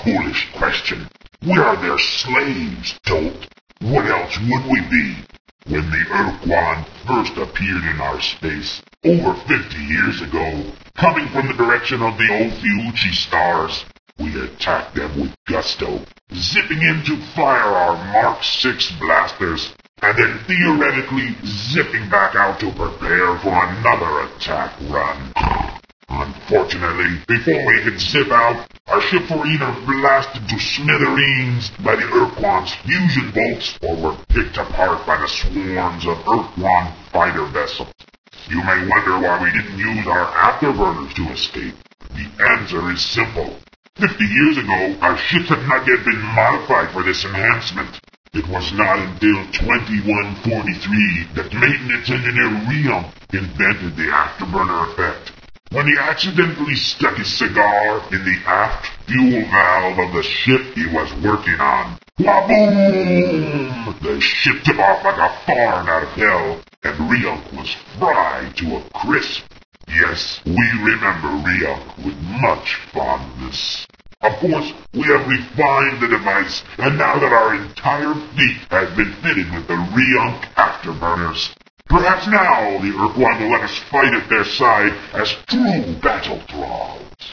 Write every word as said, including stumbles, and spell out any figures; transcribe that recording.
foolish question. We are their slaves, dolt. What else would we be? When the Urquan first appeared in our space, over fifty years ago, coming from the direction of the Ophiuchi stars, we attacked them with gusto, zipping in to fire our Mark six blasters, and then theoretically zipping back out to prepare for another attack run. Unfortunately, before we could zip out, our ships were either blasted to smithereens by the Urquan's fusion bolts, or were picked apart by the swarms of Urquan fighter vessels. You may wonder why we didn't use our afterburners to escape. The answer is simple. Fifty years ago, our ships had not yet been modified for this enhancement. It was not until twenty-one forty-three that maintenance engineer Rion invented the afterburner effect. When he accidentally stuck his cigar in the aft fuel valve of the ship he was working on, Waboom! The ship took off like a farm out of hell, and Ryuk was fried to a crisp. Yes, we remember Ryuk with much fondness. Of course, we have refined the device, and now that our entire fleet has been fitted with the Ryuk afterburners, perhaps now the Urquan will let us fight at their side as true battle thralls.